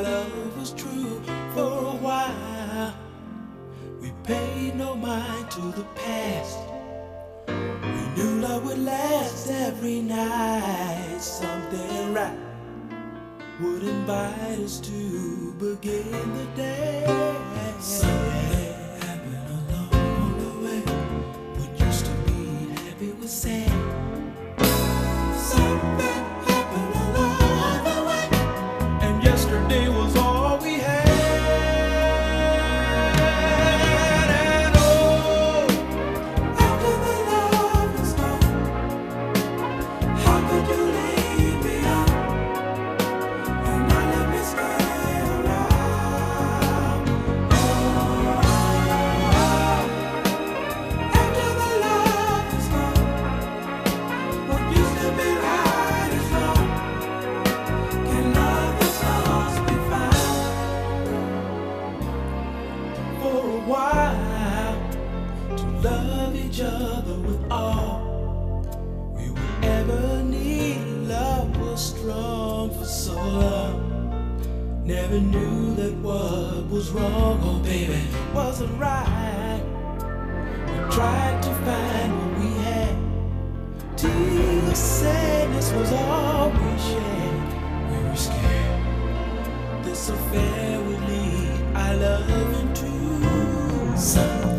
love was true for a while. We paid no mind to the past. We knew love would last every night. Something right would invite us to begin the day. Something happened along the way. What used to be happy was sad. Something happened along the way, and yesterday was all we had. And oh, after the love was gone, how could you leave me on and not let me stay around? Oh, after the love was gone, what used to be right is wrong. Can lovers lost be found? For a while, to love each other with all we would ever need. Love was strong for so long. Never knew that what was wrong, oh baby, wasn't right. We tried to find what we had. Till sadness was all we shared. We were scared this affair would lead our love into something.